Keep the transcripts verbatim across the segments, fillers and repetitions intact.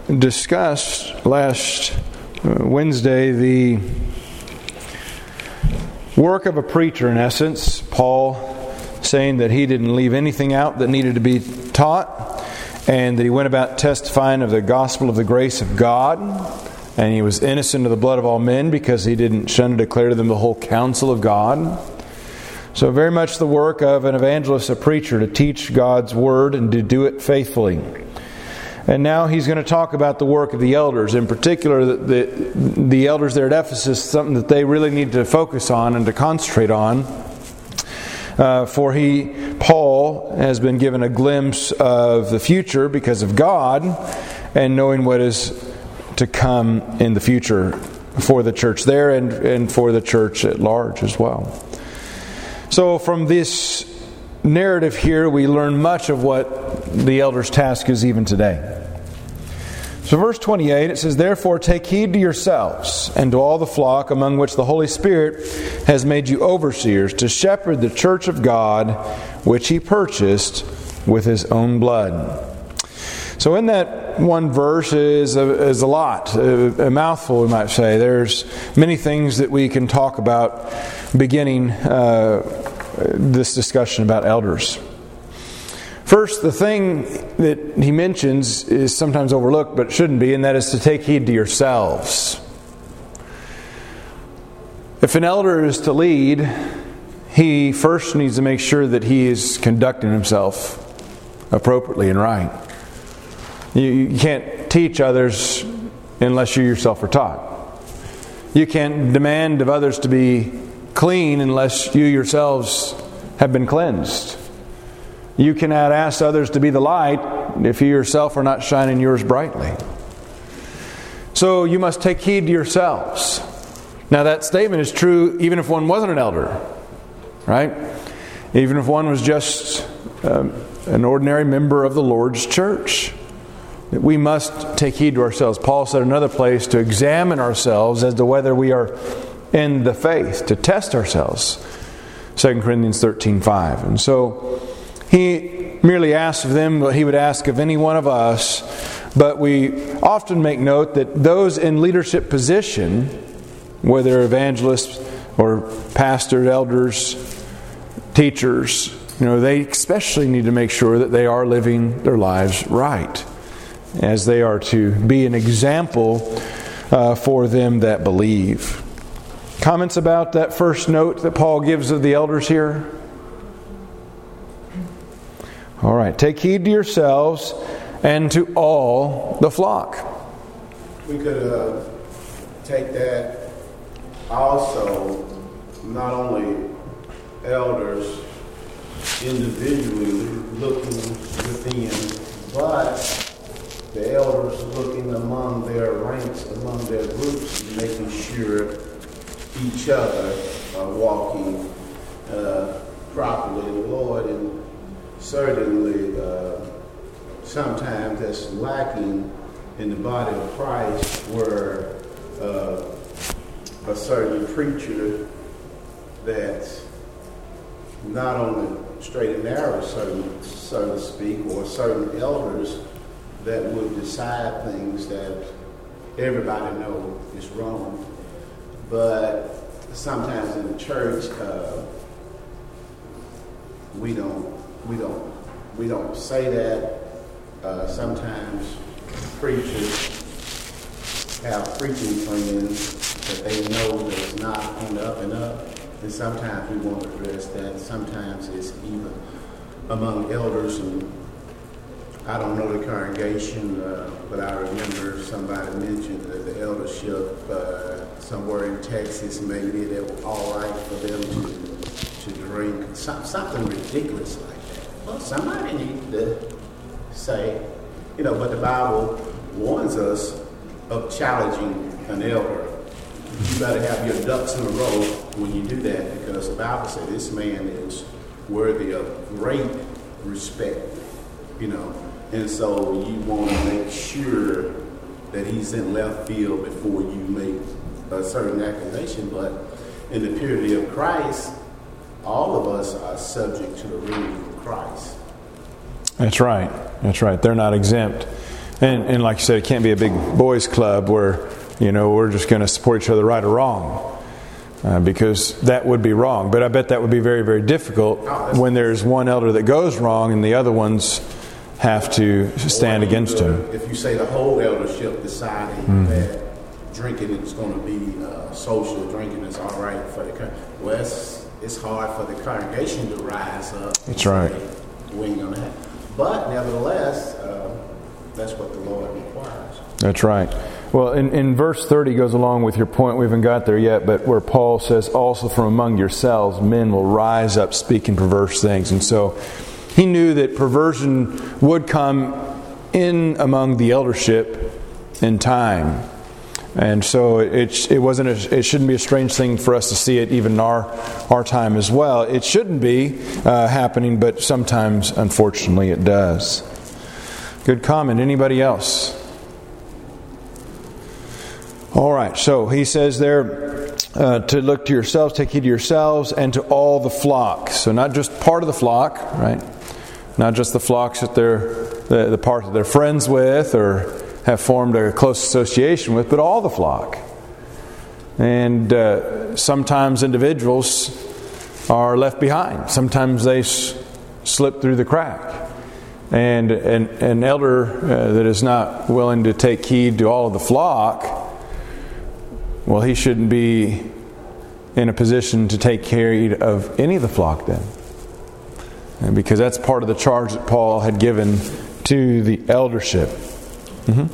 discussed last Wednesday the work of a preacher, in essence. Paul saying that he didn't leave anything out that needed to be taught, and that he went about testifying of the gospel of the grace of God, and he was innocent of the blood of all men because he didn't shun to declare to them the whole counsel of God. So very much the work of an evangelist, a preacher, to teach God's Word and to do it faithfully. And now he's going to talk about the work of the elders. In particular, the, the, the elders there at Ephesus, something that they really need to focus on and to concentrate on. Uh, for he, Paul, has been given a glimpse of the future because of God, and knowing what is to come in the future for the church there and, and for the church at large as well. So from this narrative here, we learn much of what the elder's task is even today. So verse twenty-eight, it says, "Therefore take heed to yourselves and to all the flock among which the Holy Spirit has made you overseers, to shepherd the church of God, which He purchased with His own blood." So in that one verse is a, is a lot, a, a mouthful we might say. There's many things that we can talk about beginning uh, this discussion about elders. First, the thing that he mentions is sometimes overlooked, but it shouldn't be, and that is to take heed to yourselves. If an elder is to lead, he first needs to make sure that he is conducting himself appropriately and right. You, you can't teach others unless you yourself are taught. You can't demand of others to be clean unless you yourselves have been cleansed. You cannot ask others to be the light if you yourself are not shining yours brightly. So you must take heed to yourselves. Now that statement is true even if one wasn't an elder, right? Even if one was just um, an ordinary member of the Lord's church. We must take heed to ourselves. Paul said in another place to examine ourselves as to whether we are in the faith, to test ourselves. Second Corinthians thirteen five. And so he merely asked of them what he would ask of any one of us, but we often make note that those in leadership position, whether evangelists or pastors, elders, teachers, you know, they especially need to make sure that they are living their lives right, as they are to be an example uh, for them that believe. Comments about that first note that Paul gives of the elders here? All right, take heed to yourselves and to all the flock. We could uh, take that also, not only elders individually looking within, but the elders looking among their ranks, among their groups, making sure each other are walking uh, properly in the Lord. And certainly, uh, sometimes that's lacking in the body of Christ, where uh, a certain preacher that's not on the straight and narrow, so, so to speak, or certain elders that would decide things that everybody knows is wrong. But sometimes in the church, uh, we don't We don't we don't say that. Uh, sometimes preachers have preaching friends that they know that's not on the up and up, and sometimes we won't address that. Sometimes it's even among elders, and I don't know the congregation, uh, but I remember somebody mentioned that the eldership uh, somewhere in Texas, maybe they were all right for them to to drink some, something ridiculous like. Well, somebody needs to say, you know, but the Bible warns us of challenging an elder. You better have your ducks in a row when you do that, because the Bible says this man is worthy of great respect, you know. And so you want to make sure that he's in left field before you make a certain accusation. But in the purity of Christ, all of us are subject to the ruling of Christ. That's right. That's right. They're not exempt. And, and like you said, it can't be a big boys club where, you know, we're just going to support each other right or wrong. Uh, because that would be wrong. But I bet that would be very, very difficult when there's one elder that goes wrong and the other ones have to stand against him. If you say the whole eldership deciding mm-hmm. that drinking is going to be uh, social, drinking is all right for the congregation, well, it's, it's hard for the congregation to rise up. That's right. We ain't going to have. But nevertheless, uh, that's what the Lord requires. That's right. Well, in, in verse thirty goes along with your point. We haven't got there yet, but where Paul says, also from among yourselves, men will rise up speaking perverse things. And so he knew that perversion would come in among the eldership in time. And so it, it wasn't a, it shouldn't be a strange thing for us to see it even in our, our time as well. It shouldn't be uh, happening, but sometimes, unfortunately, it does. Good comment. Anybody else? All right, so he says there uh, to look to yourselves, take heed to yourselves, and to all the flock. So not just part of the flock, right? Not just the flocks that they're the, the part that they're friends with or have formed a close association with, but all the flock. And uh, sometimes individuals are left behind. Sometimes they s- slip through the crack. And an, an elder uh, that is not willing to take heed to all of the flock, well, he shouldn't be in a position to take care of any of the flock then. And because that's part of the charge that Paul had given to the eldership. Mm-hmm.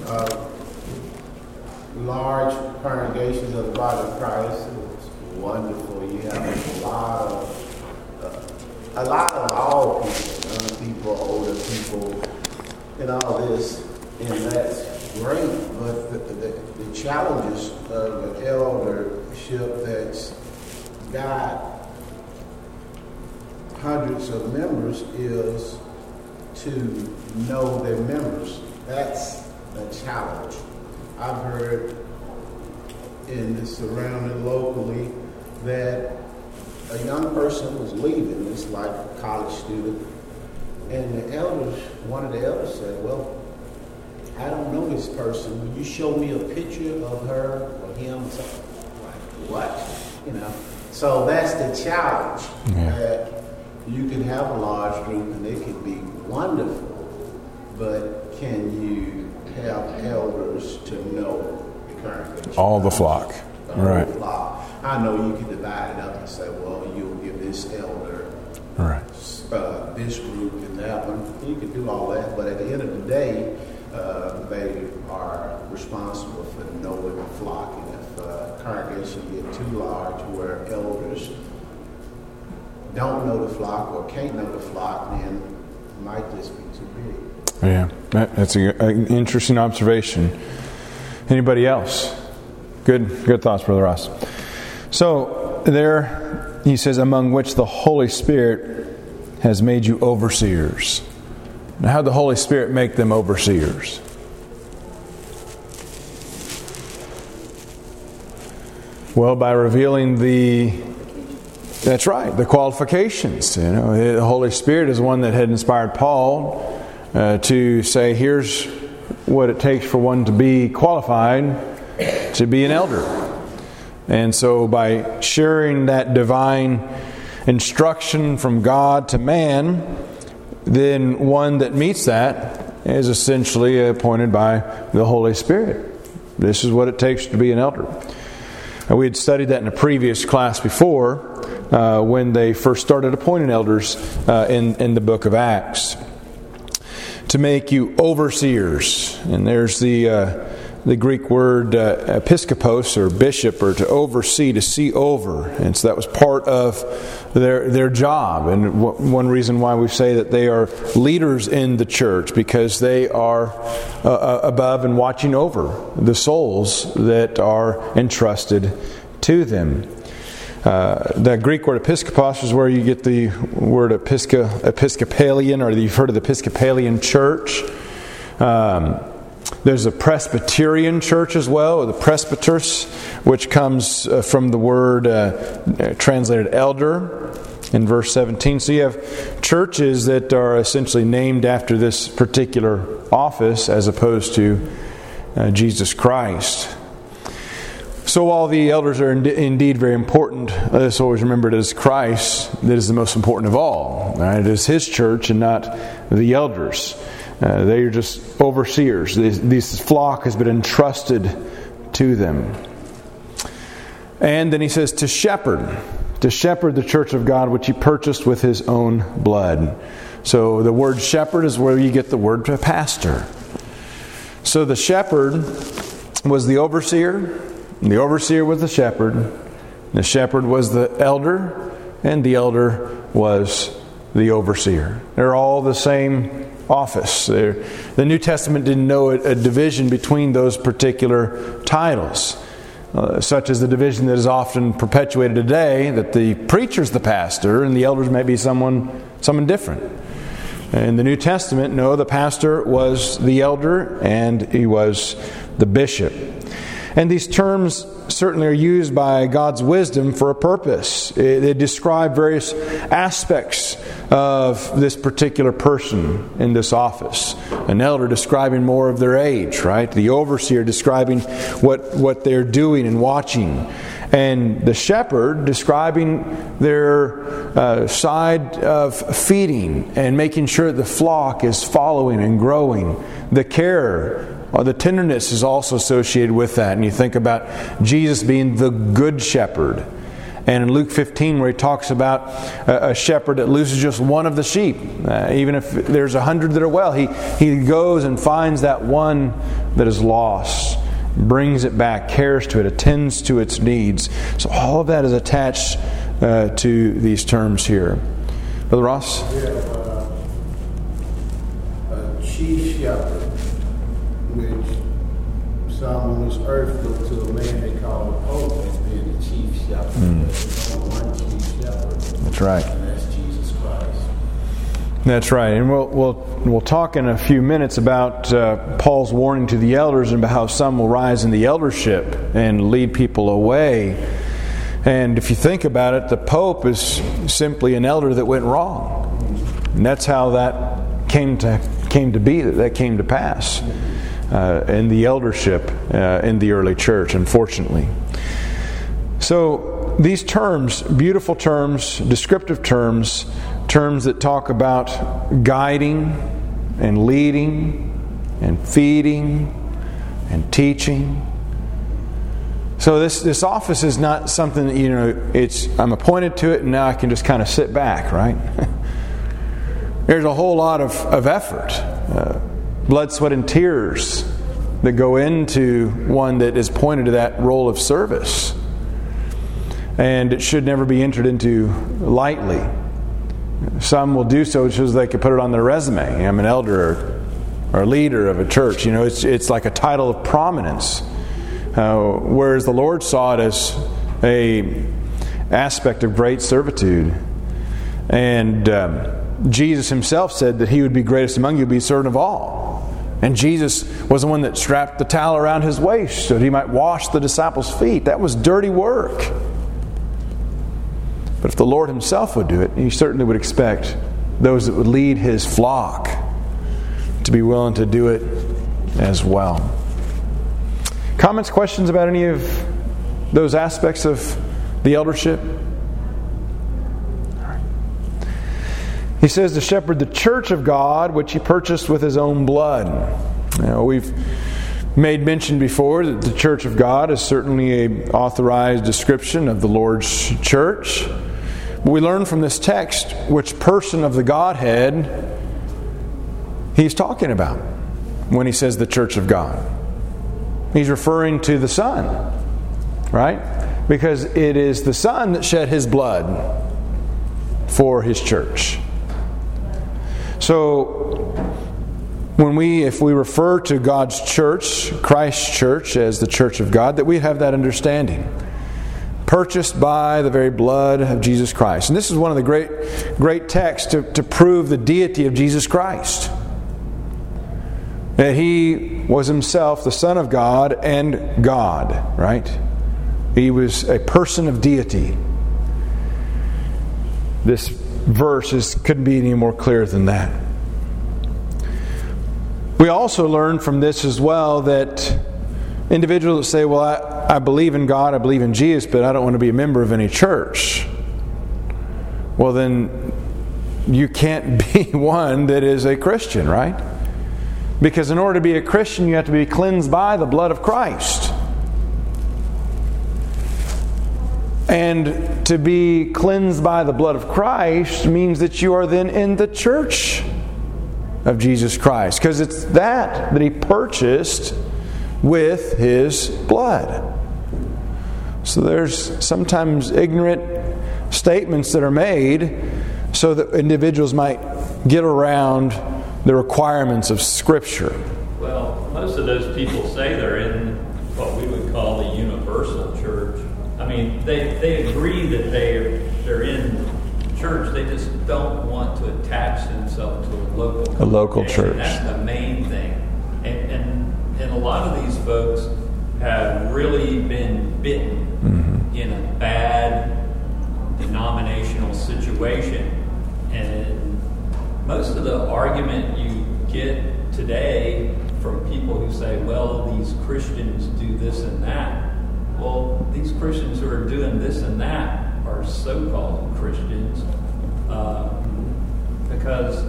Uh, large congregations of the body of Christ is wonderful. You have a lot of, uh, a lot of all people, young people, older people, and all this, and that's great, but the, the, the challenges of an eldership that's got hundreds of members is to know their members. That's a challenge. I've heard in the surrounding locally that a young person was leaving, it's like a college student, and the elders, one of the elders said, well, I don't know this person. Will you show me a picture of her or him? So, like, what? You know. So that's the challenge. Yeah. That you can have a large group and it can be wonderful, but can you have elders to know the congregation? All the flock. The right. whole flock. I know you can divide it up and say, well, you'll give this elder right. uh, this group and that one. You can do all that, but at the end of the day, Uh, they are responsible for knowing the flock, and if a congregation get too large where elders don't know the flock or can't know the flock, then it might just be too big. Yeah, that's an interesting observation. Anybody else? Good, good thoughts, Brother Ross. So there, he says, among which the Holy Spirit has made you overseers. Now, how did the Holy Spirit make them overseers? Well, by revealing the, that's right, the qualifications. You know, the Holy Spirit is one that had inspired Paul uh, to say, here's what it takes for one to be qualified to be an elder. And so by sharing that divine instruction from God to man, then one that meets that is essentially appointed by the Holy Spirit. This is what it takes to be an elder. And we had studied that in a previous class before, uh, when they first started appointing elders uh, in, in the book of Acts. To make you overseers. And there's the uh, the Greek word uh, episkopos, or bishop, or to oversee, to see over. And so that was part of their their job. And w- one reason why we say that they are leaders in the church, because they are uh, above and watching over the souls that are entrusted to them. Uh, the Greek word episkopos is where you get the word episca, Episcopalian, or you've heard of the Episcopalian church. Um, There's a Presbyterian church as well, or the presbyters, which comes uh, from the word uh, translated elder. in verse seventeen. So you have churches that are essentially named after this particular office as opposed to uh, Jesus Christ. So while the elders are in- indeed very important, let us always remember it is Christ that is the most important of all. Right? It is His church and not the elders. Uh, they are just overseers. This, this flock has been entrusted to them. And then he says to shepherd. To shepherd the church of God, which He purchased with His own blood. So the word shepherd is where you get the word pastor. So the shepherd was the overseer. The overseer was the shepherd. The shepherd was the elder. And the elder was the overseer. They're all the same office. They're, the New Testament didn't know a, a division between those particular titles. Uh, such as the division that is often perpetuated today, that the preacher's the pastor and the elders may be someone someone different. In the New Testament, no, the pastor was the elder and he was the bishop. And these terms certainly are used by God's wisdom for a purpose. They describe various aspects of this particular person in this office. An elder describing more of their age, right? The overseer describing what, what they're doing and watching. And the shepherd describing their uh, side of feeding and making sure the flock is following and growing. The care or the tenderness is also associated with that. And you think about Jesus being the good shepherd. And in Luke fifteen, where He talks about a shepherd that loses just one of the sheep. Uh, even if there's a hundred that are well, he, he goes and finds that one that is lost. Brings it back, cares to it, attends to its needs. So all of that is attached uh, to these terms here. Brother Ross? We have uh, a chief shepherd, which some on this earth look to a man they call the Pope as being the chief shepherd. Mm. There's only one chief shepherd. That's right. And that's Jesus Christ. That's right. And we'll we'll we'll talk in a few minutes about uh, Paul's warning to the elders and about how some will rise in the eldership and lead people away. And if you think about it, the Pope is simply an elder that went wrong. And that's how that came to came to be, that that came to pass uh, in the eldership uh, in the early church, unfortunately. So these terms, beautiful terms, descriptive terms, terms that talk about guiding and leading and feeding and teaching. So this this office is not something that, you know, it's I'm appointed to it and now I can just kind of sit back, right? There's a whole lot of, of effort, uh, blood, sweat, and tears that go into one that is appointed to that role of service. And it should never be entered into lightly. Some will do so so they can put it on their resume. I'm an elder or, or a leader of a church. You know, it's it's like a title of prominence. Uh, whereas the Lord saw it as a aspect of great servitude. And um, Jesus Himself said that He would be greatest among you, be servant of all. And Jesus was the one that strapped the towel around His waist so that He might wash the disciples' feet. That was dirty work. But if the Lord Himself would do it, He certainly would expect those that would lead His flock to be willing to do it as well. Comments, questions about any of those aspects of the eldership? All right. He says to shepherd the church of God, which He purchased with His own blood. Now, we've made mention before that the church of God is certainly an authorized description of the Lord's church. But we learn from this text which person of the Godhead He's talking about when He says the church of God. He's referring to the Son, right? Because it is the Son that shed His blood for His church. So when we, if we refer to God's church, Christ's church, as the church of God, that we have that understanding. Purchased by the very blood of Jesus Christ. And this is one of the great great texts to, to prove the deity of Jesus Christ. That He was Himself the Son of God and God, right? He was a person of deity. this verse is, couldn't be any more clear than that. We also learn from this as well that individuals that say, well, I, I believe in God, I believe in Jesus, but I don't want to be a member of any church. Well, then you can't be one that is a Christian, right? Because in order to be a Christian, you have to be cleansed by the blood of Christ. And to be cleansed by the blood of Christ means that you are then in the church of Jesus Christ. Because it's that that He purchased with His blood. So there's sometimes ignorant statements that are made so that individuals might get around the requirements of Scripture. Well, most of those people say they're in what we would call the universal church. I mean, they, they agree that they're, they're in church. They just don't want to attach themselves to a local a local church. That's the main thing. And, and, and a lot of these folks have really been bitten mm-hmm. in a bad denominational situation. And most of the argument you get today from people who say, well, these Christians do this and that. Well, these Christians who are doing this and that are so-called Christians uh, because,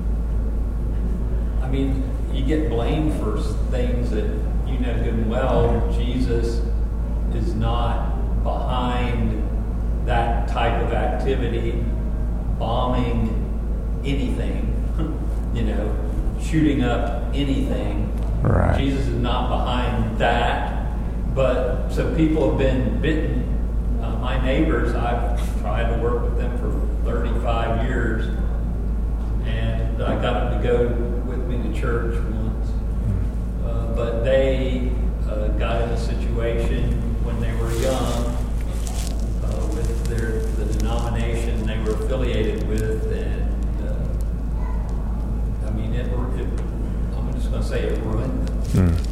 I mean, you get blamed for things that you know good and well. Jesus is not behind that type of activity, bombing anything, you know, shooting up anything. Right. Jesus is not behind that. But so people have been bitten. Uh, my neighbors, I've tried to work with them for thirty-five years, and I got them to go with me to church once. Uh, but they uh, got in a situation when they were young uh, with their the denomination they were affiliated with, and uh, I mean, it, it, I'm just going to say it ruined them. Mm.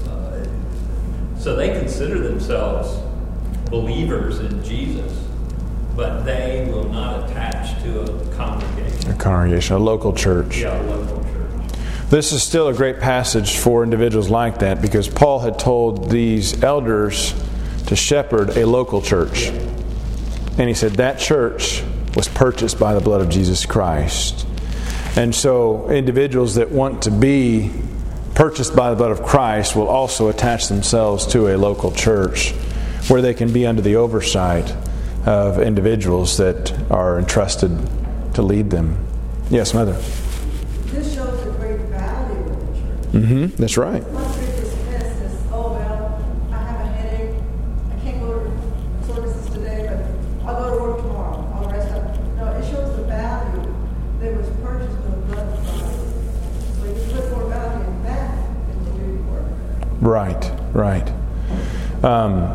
So they consider themselves believers in Jesus, but they will not attach to a congregation. A congregation, a local church. Yeah, a local church. This is still a great passage for individuals like that because Paul had told these elders to shepherd a local church. And he said that church was purchased by the blood of Jesus Christ. And so individuals that want to be purchased by the blood of Christ will also attach themselves to a local church where they can be under the oversight of individuals that are entrusted to lead them. Yes, Mother? This shows a great value of the church. Mm-hmm. That's right. Once we dismiss this, oh, well, I have a headache, I can't go to services today, but I'll go to work tomorrow, I'll rest up. No, it shows the value that was purchased with the blood of Christ. So you put more value in that than you do work. Right, right. Um,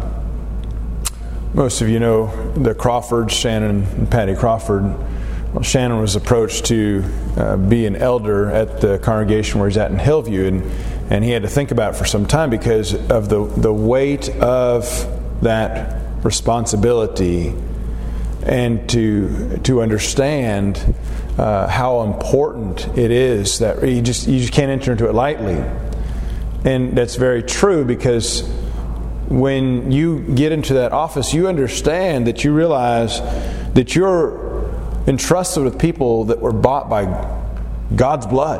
most of you know the Crawfords, Shannon and Patty Crawford. Well, Shannon was approached to uh, be an elder at the congregation where he's at in Hillview, and, and he had to think about it for some time because of the, the weight of that responsibility and to to understand uh, how important it is that you just you just can't enter into it lightly. And that's very true because when you get into that office, you understand that you realize that you're entrusted with people that were bought by God's blood.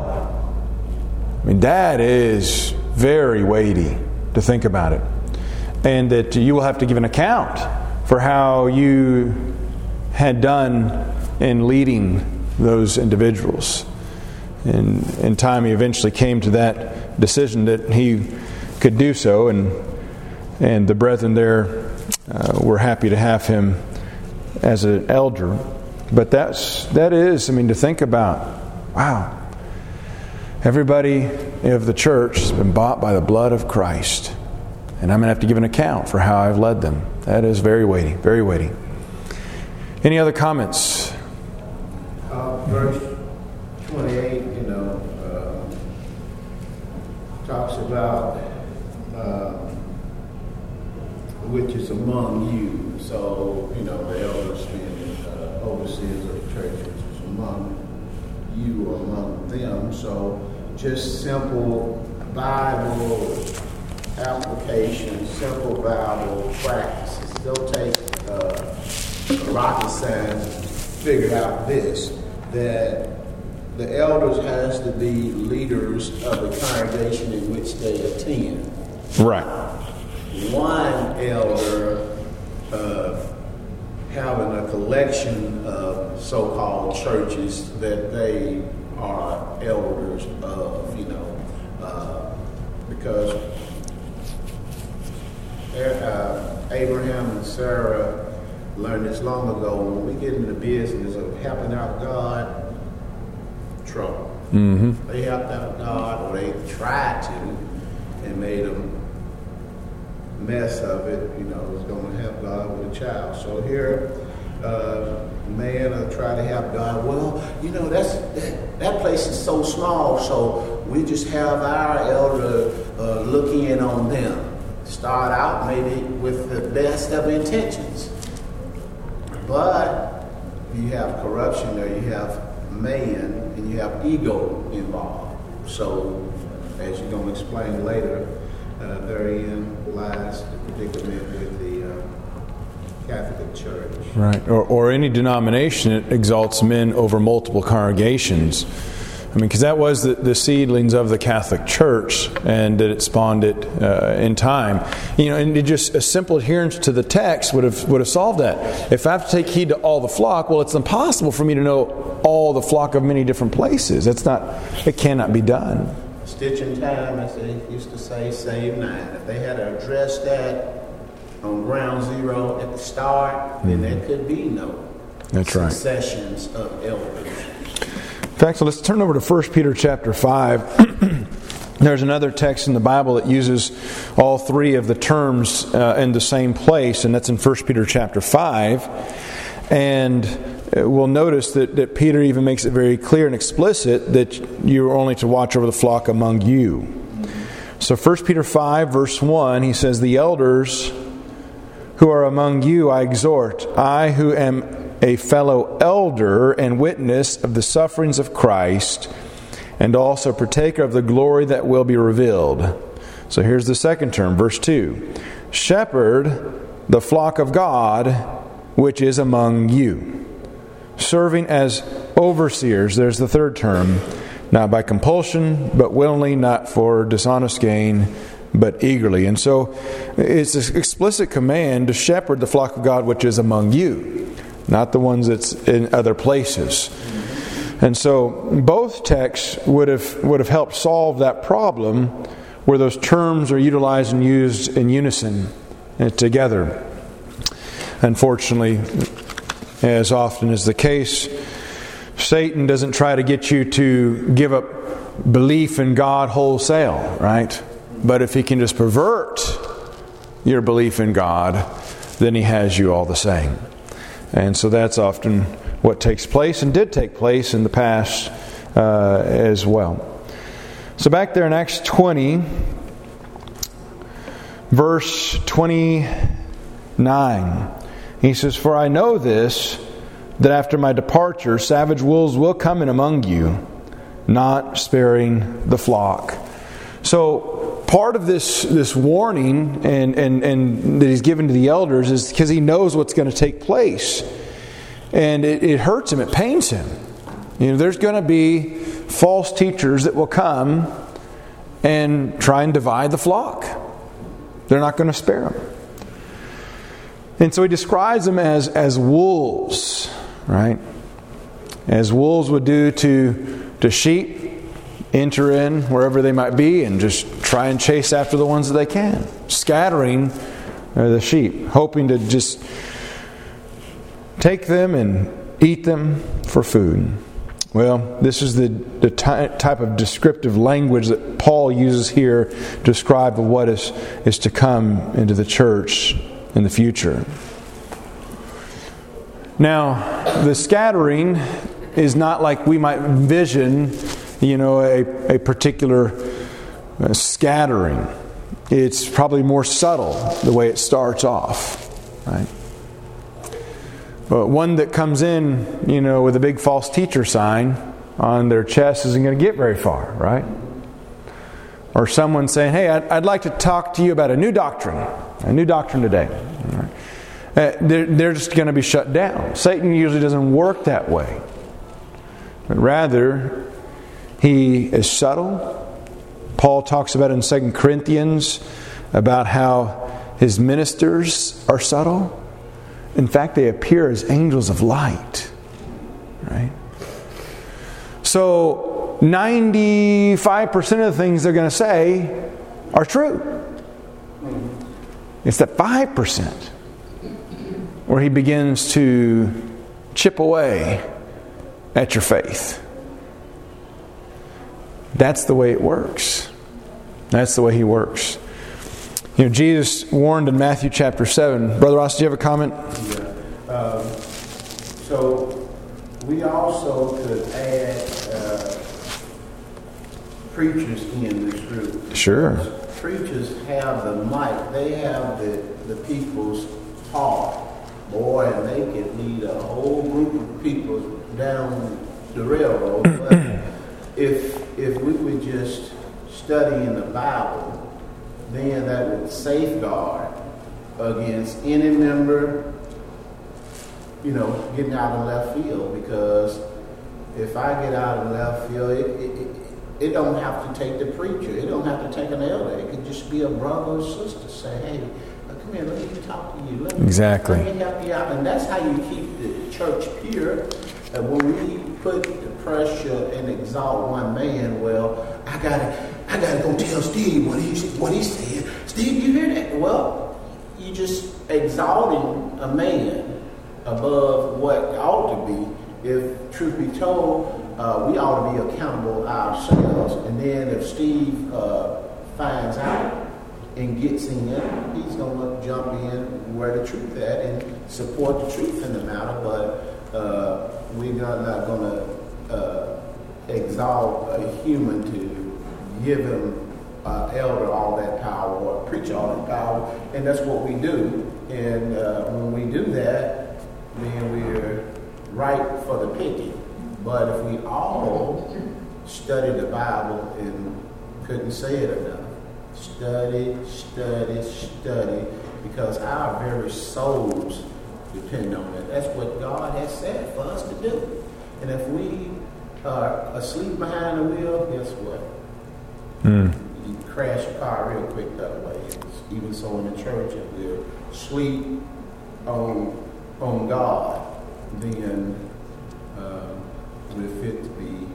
I mean, that is very weighty to think about it. And that you will have to give an account for how you had done in leading those individuals. And in time, he eventually came to that decision that he could do so, and and the brethren there uh, were happy to have him as an elder. But that's that is, I mean, to think about, wow, everybody of the church has been bought by the blood of Christ, and I'm going to have to give an account for how I've led them. That is very weighty, very weighty. Any other comments? Uh, verse twenty-eight, you know, uh, talks about uh, which is among you. So, you know, the elders being uh, overseers of the church, which is among you or among them. So just simple Bible application, simple Bible practices. Don't take uh, rocket science to figure out this, that the elders has to be leaders of the congregation in which they attend. Right. One elder uh, having a collection of so-called churches that they are elders of, you know, uh, because uh, Abraham and Sarah learned this long ago. When we get into the business of helping out God, trouble. Mm-hmm. They helped out God, or they tried to, and made them mess of it, you know, was going to help God with a child. So here, uh, man will try to help God. Well, you know, that's that, that place is so small, so we just have our elder uh, look in on them. Start out maybe with the best of intentions. But you have corruption there, you have man, and you have ego involved. So, as you're going to explain later, uh, therein lies the predicament with the uh, Catholic Church. Right, or, or any denomination that exalts men over multiple congregations. I mean, because that was the, the seedlings of the Catholic Church, and that it spawned it uh, in time. You know, and it just a simple adherence to the text would have would have solved that. If I have to take heed to all the flock, well, it's impossible for me to know all the flock of many different places. It's not. It cannot be done. Stitch in time, as they used to say, save nine. If they had to address that on ground zero at the start, mm-hmm. then there could be no That's successions right. of elders. In fact, so let's turn over to First Peter chapter five. There's another text in the Bible that uses all three of the terms uh, in the same place, and that's in First Peter chapter five. And we'll notice that, that Peter even makes it very clear and explicit that you're only to watch over the flock among you. So First Peter five, verse one, he says, "The elders who are among you I exhort, I who am a fellow elder and witness of the sufferings of Christ, and also partaker of the glory that will be revealed." So here's the second term, verse two. "Shepherd the flock of God, which is among you, serving as overseers." There's the third term. "Not by compulsion, but willingly, not for dishonest gain, but eagerly." And so it's an explicit command to shepherd the flock of God, which is among you, not the ones that's in other places. And so both texts would have would have helped solve that problem where those terms are utilized and used in unison and together. Unfortunately, as often is the case, Satan doesn't try to get you to give up belief in God wholesale, right? But if he can just pervert your belief in God, then he has you all the same. And so that's often what takes place and did take place in the past uh, as well. So back there in Acts twenty, verse twenty-nine, he says, "For I know this, that after my departure savage wolves will come in among you, not sparing the flock." So part of this this warning and, and, and that he's given to the elders is because he knows what's going to take place. And it, it hurts him, it pains him. You know, there's going to be false teachers that will come and try and divide the flock. They're not going to spare them. And so he describes them as, as wolves, right? As wolves would do to, to sheep. Enter in wherever they might be and just try and chase after the ones that they can. Scattering the sheep, hoping to just take them and eat them for food. Well, this is the, the ty- type of descriptive language that Paul uses here to describe what is, is to come into the church in the future. Now, the scattering is not like we might envision, you know, a, a particular uh, scattering. it's probably more subtle the way it starts off, right? But one that comes in, you know, with a big false teacher sign on their chest isn't going to get very far, right? Or someone saying, hey, I'd, I'd like to talk to you about a new doctrine, a new doctrine today. Right? Uh, they're, they're just going to be shut down. Satan usually doesn't work that way. But rather, he is subtle. Paul talks about in Second Corinthians about how his ministers are subtle. In fact, they appear as angels of light. Right? So, ninety-five percent of the things they're going to say are true. It's that five percent where he begins to chip away at your faith. That's the way it works. That's the way he works. You know, Jesus warned in Matthew chapter seven. Brother Ross, do you have a comment? Yeah. Um, so we also could add uh, preachers in this group. Sure. Preachers have the mic. They have the, the people's heart. Boy, and they can lead a whole group of people down the railroad. But if if we would just study in the Bible, then that would safeguard against any member, you know, getting out of left field. Because if I get out of left field, it, it, it, it don't have to take the preacher. It don't have to take an elder. It could just be a brother or sister. Say, hey, come here, let me talk to you. Let me, exactly. Let me help you out. And that's how you keep the church pure. And when we put the pressure and exalt one man, well, I gotta, I gotta go tell Steve what he what he said. Steve, you hear that? Well, you just exalting a man above what ought to be. If truth be told, uh, we ought to be accountable ourselves. And then if Steve uh, finds out and gets in, he's gonna jump in where the truth at and support the truth in the matter. But uh, we're not going to uh, exalt a human to give him uh, elder all that power or preach all that power, and that's what we do. And uh, when we do that, then we're ripe for the picking. But if we all study the Bible, and couldn't say it enough, study, study, study, because our very souls depend on it. That's what God has said for us to do. And if we are asleep behind the wheel, guess what? Mm. You crash your car real quick that way. It's even so in the church, if we're asleep on, on God, then uh, we're fit to be,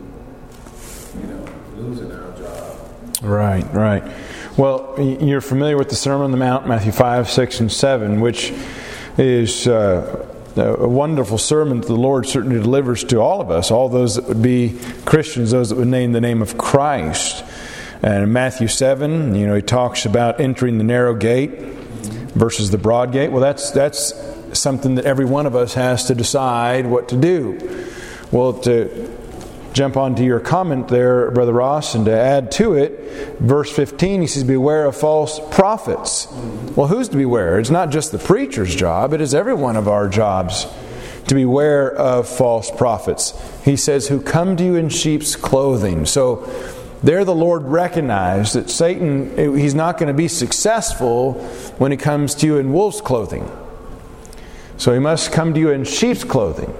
you know, losing our job. Right, right. Well, you're familiar with the Sermon on the Mount, Matthew five, six, and seven, which is uh, a wonderful sermon that the Lord certainly delivers to all of us, all those that would be Christians, those that would name the name of Christ. And in Matthew seven, you know, he talks about entering the narrow gate versus the broad gate. Well, that's that's something that every one of us has to decide what to do. Well, to jump onto your comment there, Brother Ross, and to add to it, verse fifteen, he says, beware of false prophets. Well, who's to beware? It's not just the preacher's job, it is every one of our jobs to beware of false prophets. He says, who come to you in sheep's clothing. So there the Lord recognized that Satan, he's not going to be successful when he comes to you in wolf's clothing. So he must come to you in sheep's clothing.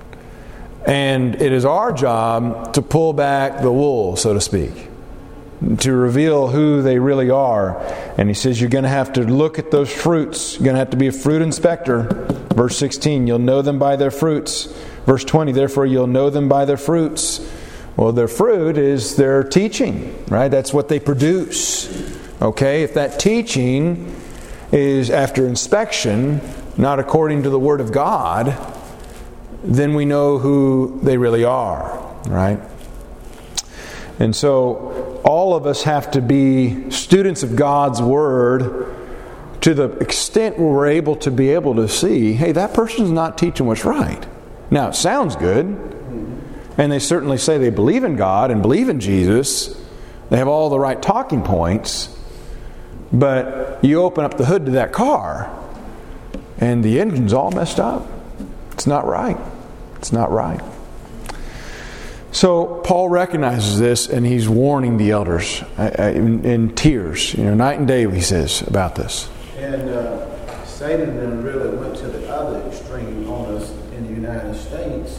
And it is our job to pull back the wool, so to speak, to reveal who they really are. And he says you're going to have to look at those fruits. You're going to have to be a fruit inspector. Verse sixteen, you'll know them by their fruits. Verse twenty, therefore you'll know them by their fruits. Well, their fruit is their teaching, right? That's what they produce. Okay? If that teaching is after inspection, not according to the Word of God, then we know who they really are, right? And so all of us have to be students of God's Word to the extent where we're able to be able to see, hey, that person's not teaching what's right. Now, it sounds good, and they certainly say they believe in God and believe in Jesus. They have all the right talking points. But you open up the hood to that car, and the engine's all messed up. It's not right. It's not right. So Paul recognizes this, and he's warning the elders in, in tears. You know, night and day, he says about this. And uh, Satan then really went to the other extreme on us in the United States.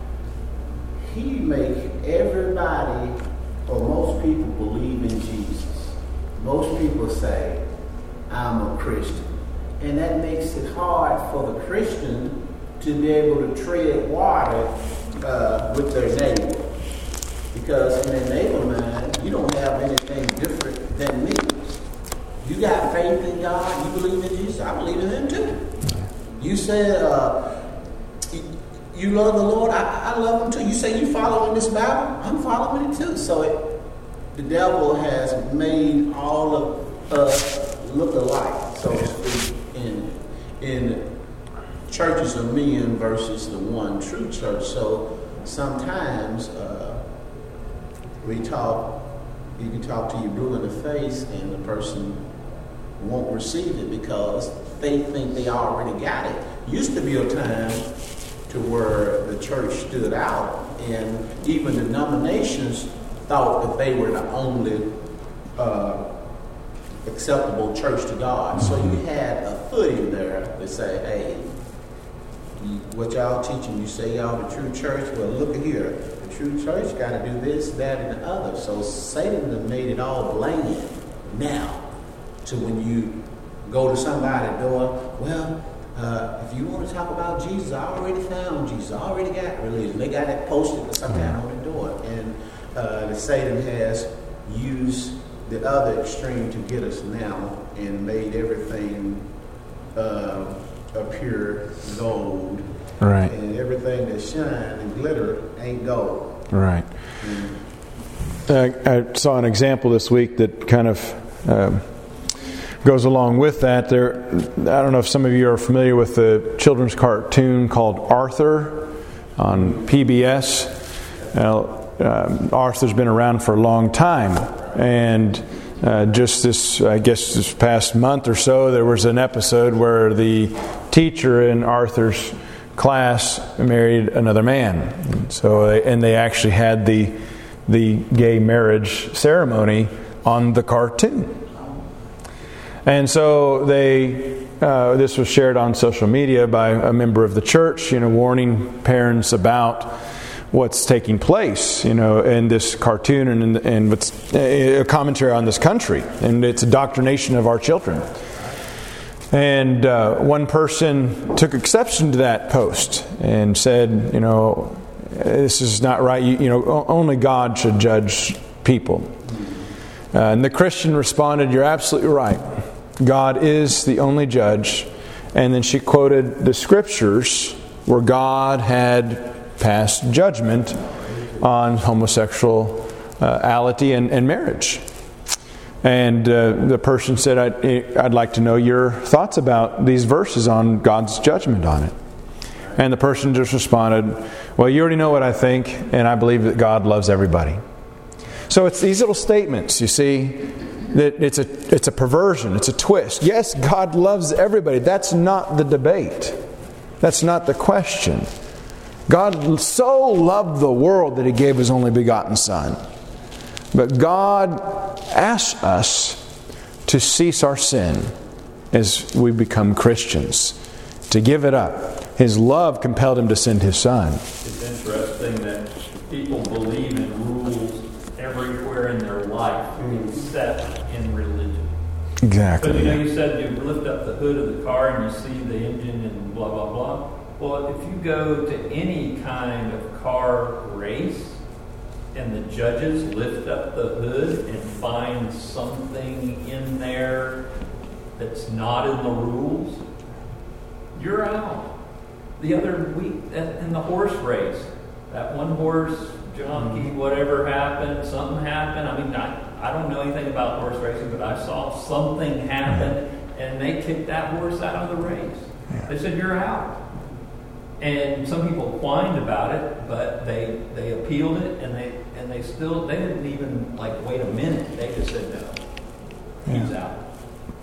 He make everybody, or most people, believe in Jesus. Most people say, I'm a Christian. And that makes it hard for the Christian to be able to tread water uh, with their neighbor. Because in their neighbor mind, you don't have anything different than me. You got faith in God, you believe in Jesus, I believe in Him too. You said, uh, you love the Lord, I, I love Him too. You say you following this Bible, I'm following it too. So it, the devil has made all of us look alike, so to speak, in, in churches of men versus the one true church. So sometimes uh, we talk, you can talk to you blue in the face and the person won't receive it because they think they already got it. Used to be a time to where the church stood out and even the denominations thought that they were the only uh, acceptable church to God. So you had a footing there to say, hey, what y'all teaching? You say y'all the true church? Well, look at here. The true church got to do this, that, and the other. So Satan has made it all bland now to when you go to somebody's door, well, uh, if you want to talk about Jesus, I already found Jesus. I already got religion. They got it posted sometime on the door. And uh, the Satan has used the other extreme to get us now and made everything uh, appear gold. Right. And everything that shine and glitter ain't gold. Right. Mm. Uh, I saw an example this week that kind of um, goes along with that. There, I don't know if some of you are familiar with the children's cartoon called Arthur on P B S. Now, um, Arthur's been around for a long time, and uh, just this, I guess, this past month or so, there was an episode where the teacher in Arthur's class married another man. So, and they actually had the the gay marriage ceremony on the cartoon. And so they, uh, this was shared on social media by a member of the church, you know, warning parents about what's taking place, you know, in this cartoon and and what's a commentary on this country, and it's a doctrination of our children. And uh, one person took exception to that post and said, you know, this is not right. You, you know, only God should judge people. Uh, and the Christian responded, "You're absolutely right. God is the only judge." And then she quoted the scriptures where God had passed judgment on homosexuality and, and marriage. And uh, the person said, I'd, I'd like to know your thoughts about these verses on God's judgment on it. And the person just responded, well, you already know what I think, and I believe that God loves everybody. So it's these little statements, you see, that it's a it's a perversion, it's a twist. Yes, God loves everybody. That's not the debate. That's not the question. God so loved the world that He gave His only begotten Son. But God asks us to cease our sin as we become Christians, to give it up. His love compelled Him to send His Son. It's interesting that people believe in rules everywhere in their life, except in religion. Exactly. But you know, you said you lift up the hood of the car and you see the engine and blah, blah, blah. Well, if you go to any kind of car race and the judges lift up the hood and find something in there that's not in the rules, you're out. The other week in the horse race, that one horse junkie, whatever happened, something happened. I mean, I, I don't know anything about horse racing, but I saw something happen, and they kicked that horse out of the race. They said, you're out. And some people whined about it, but they they appealed it, and they and they still they didn't even like wait a minute. They just said no, he's yeah. out.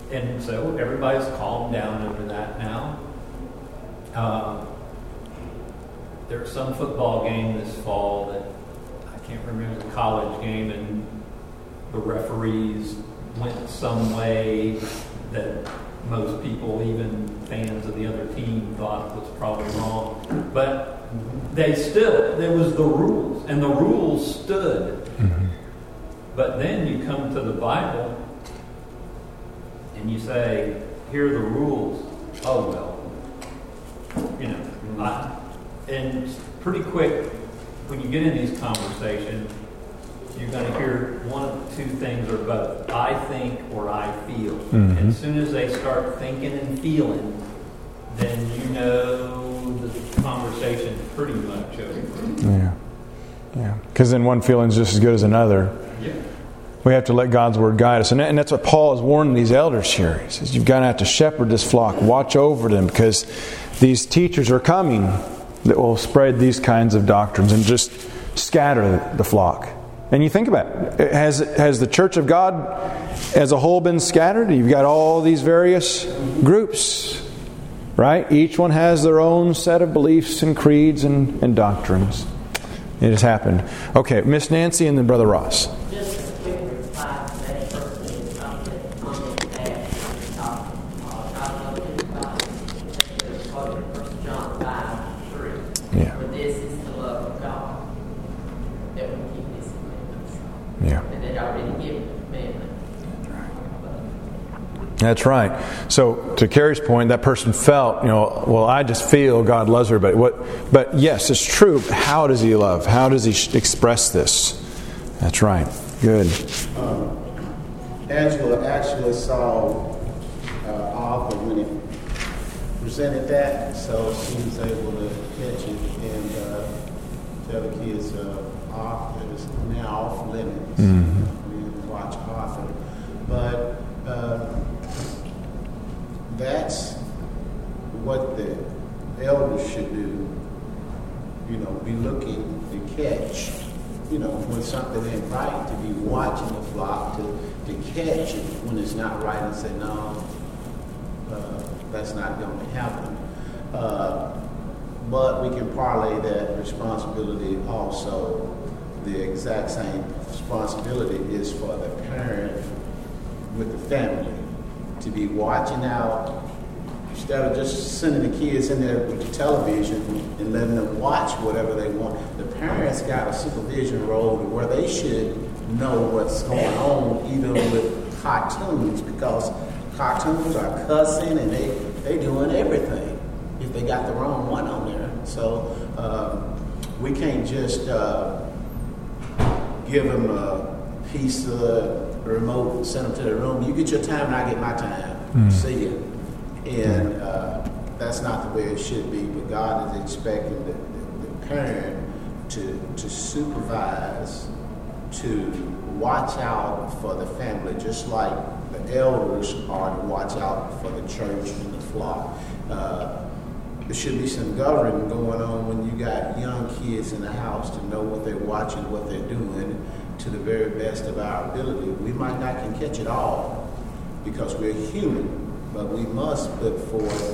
and so everybody's calmed down over that now. Uh, there's some football game this fall that I can't remember, the college game, and the referees went some way that most people, even fans of the other team, thought was probably wrong. But they still, there was the rules, and the rules stood. Mm-hmm. But then you come to the Bible and you say, here are the rules. Oh, well. You know, mm-hmm. I, and pretty quick, when you get in these conversations, you're going to hear one of two things or both. I think or I feel. Mm-hmm. And as soon as they start thinking and feeling, then you know the conversation's pretty much over. Yeah. Yeah. Because then one feeling's just as good as another. Yeah. We have to let God's Word guide us. And, that, and that's what Paul is warning these elders here. He says, you've got to have to shepherd this flock. Watch over them, because these teachers are coming that will spread these kinds of doctrines and just scatter the flock. And you think about it. Has, has the church of God as a whole been scattered? You've got all these various groups, right? Each one has their own set of beliefs and creeds and, and doctrines. It has happened. Okay, Miss Nancy and then Brother Ross. Just a quick reply to that person in comment on the past. God loved his body. It's quoted in First John five three. Yeah. For this is the love of God, that we keep His commandments. Yeah. And they'd already given the commandment. That's right. So to Carrie's point, that person felt, you know, well, I just feel God loves everybody. What? But yes, it's true. How does He love? How does He express this? That's right. Good. Um, Angela actually saw uh, Arthur when he presented that, so she was able to catch it and uh, tell the kids, uh, Arthur is now off limits. Mm-hmm. We watch Arthur. But uh, that's what the elders should do. You know, be looking to catch, you know, when something ain't right, to be watching the flock, to, to catch it when it's not right and say, no, uh, that's not going to happen. Uh, but we can parlay that responsibility also. The exact same responsibility is for the parent with the family to be watching out, instead of just sending the kids in there with the television and letting them watch whatever they want. The parents got a supervision role where they should know what's going on, even with cartoons, because cartoons are cussing and they they doing everything if they got the wrong one on there. So um, we can't just uh, give them a piece of the remote and send them to the room. You get your time and I get my time. Mm. See you. And uh, that's not the way it should be. But God is expecting the, the, the parent to to supervise, to watch out for the family, just like the elders are to watch out for the church and the flock. Uh, there should be some governing going on when you got young kids in the house to know what they're watching, what they're doing, to the very best of our ability. We might not can catch it all because we're human. But we must put forth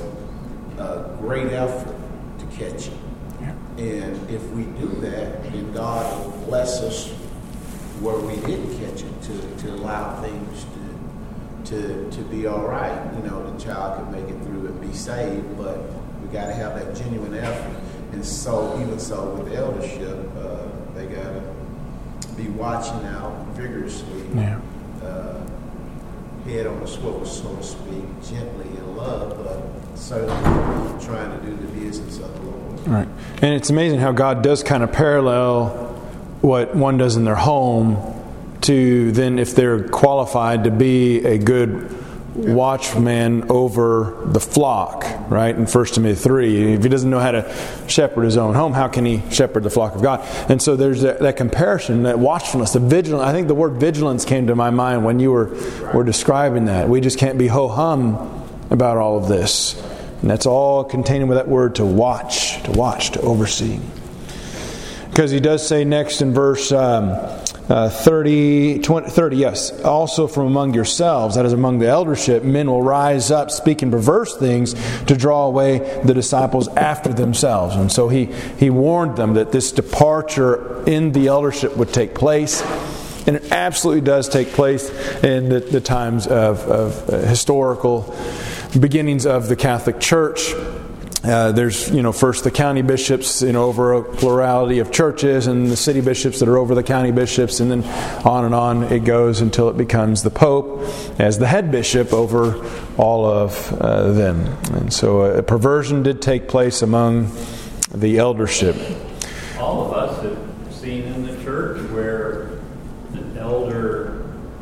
a great effort to catch it. Yeah. And if we do that, then God will bless us where we didn't catch it, to, to allow things to, to to be all right. You know, the child can make it through and be saved, but we got to have that genuine effort. And so, even so, with eldership, uh, they got to be watching out vigorously. Yeah. Uh, head on the swivel, so to speak, gently in love, but certainly trying to do the business of the Lord. Right. And it's amazing how God does kind of parallel what one does in their home to then, if they're qualified to be a good watchman over the flock, right? In First Timothy three, if he doesn't know how to shepherd his own home, how can he shepherd the flock of God? And so there's that, that comparison, that watchfulness, the vigilance. I think the word vigilance came to my mind when you were were describing that. We just can't be ho-hum about all of this. And that's all contained with that word to watch, to watch, to oversee. Because he does say next in verse um, Uh, thirty, twenty, thirty, yes. Also from among yourselves, that is among the eldership, men will rise up speaking perverse things to draw away the disciples after themselves. And so he, he warned them that this departure in the eldership would take place. And it absolutely does take place in the, the times of, of uh, historical beginnings of the Catholic Church. Uh, there's, you know, first the county bishops, you know, over a plurality of churches, and the city bishops that are over the county bishops, and then on and on it goes until it becomes the Pope as the head bishop over all of uh, them. And so a perversion did take place among the eldership. All of us have seen in the church where the elder,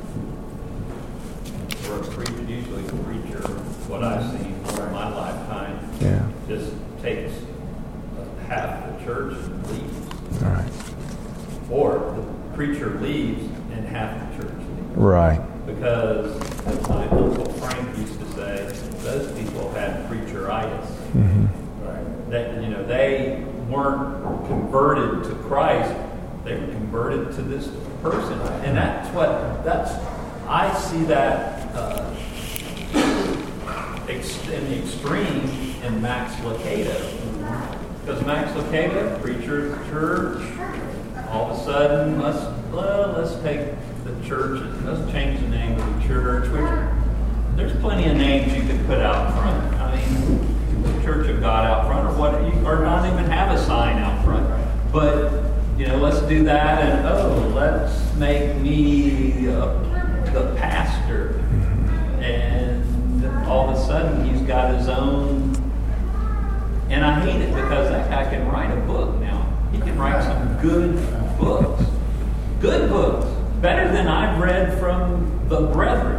or a preacher, usually a preacher, what I've seen over my lifetime, Yeah. just takes half the church and leaves. All right. Or the preacher leaves and half the church leaves. Right. Because, as my Uncle Frank used to say, those people had preacheritis. Mm-hmm. Right. That, you know, they weren't converted to Christ, they were converted to this person. And that's what, that's, I see that uh, ex- in the extreme in Max Lucado. Because Max Lucado, preacher of the church, all of a sudden, let's, well, let's take the church, let's change the name of the church. Which, there's plenty of names you could put out front. I mean, the Church of God out front, or what, or not even have a sign out front. But, you know, let's do that, and oh, let's make me uh, the pastor. And all of a sudden, he's got his own. And I hate it because that guy can write a book now. He can write some good books. Good books. Better than I've read from the Brethren.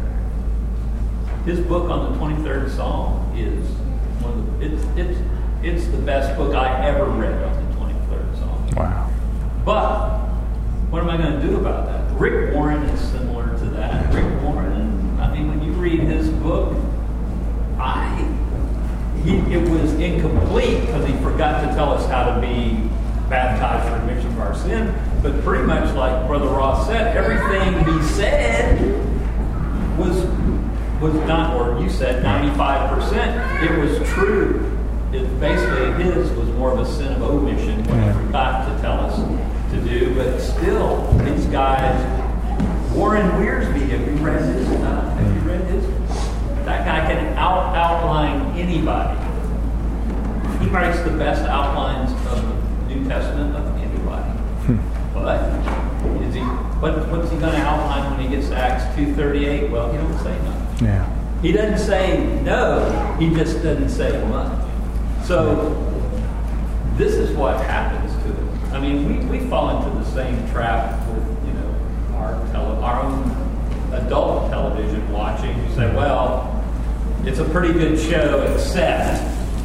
His book on the twenty-third Psalm is one of the, it's it's it's the best book I ever read on the twenty-third Psalm. Wow. But what am I going to do about that? Rick Warren is similar to that. Rick Warren, I mean, when you read his book, I he it was incomplete because he forgot to tell us how to be baptized for remission of our sin. But pretty much like Brother Ross said, everything he said was was not, or you said ninety-five percent. It was true. It basically his was more of a sin of omission when he forgot to tell us to do. But still, these guys, Warren Wiersbe, have you read his stuff? Have you read his? That guy can out outline anybody. He writes the best outlines of the New Testament of anybody. But is he? What, what's he going to outline when he gets to Acts two thirty-eight? Well, he don't say much. Yeah. He doesn't say no. He just doesn't say much. So this is what happens to us. I mean, we, we fall into the same trap with, you know, our tele, our own adult television watching. You say, well, it's a pretty good show, except,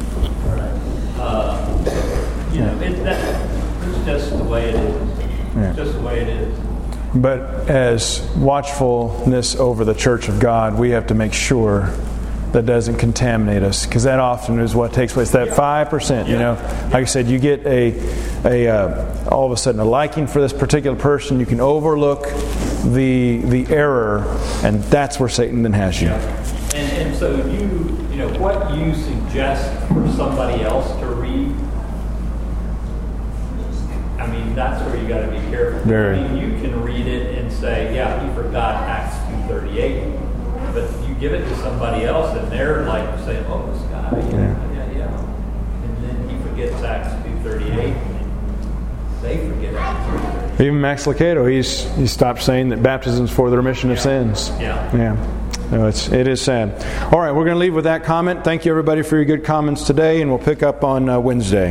uh, you know, it, that, it's just the way it is. Yeah. It's just the way it is. But as watchfulness over the Church of God, we have to make sure that doesn't contaminate us, because that often is what takes place. That five percent, you know, like I said, you get a, a uh, all of a sudden a liking for this particular person. You can overlook the the error, and that's where Satan then has you. Yeah. And, and so you, you know, what you suggest for somebody else to read, I mean, that's where you got to be careful. Very. I mean, you can read it and say, yeah, he forgot Acts two thirty-eight. But you give it to somebody else, and they're like saying, oh, this guy, yeah, yeah, yeah. yeah. And then he forgets Acts two thirty-eight, and they forget Acts two thirty-eight. Even Max Lucado, he's he stopped saying that baptism is for the remission of yeah. sins. Yeah. Yeah. No, it's, it is sad. All right, we're going to leave with that comment. Thank you, everybody, for your good comments today, and we'll pick up on uh, Wednesday.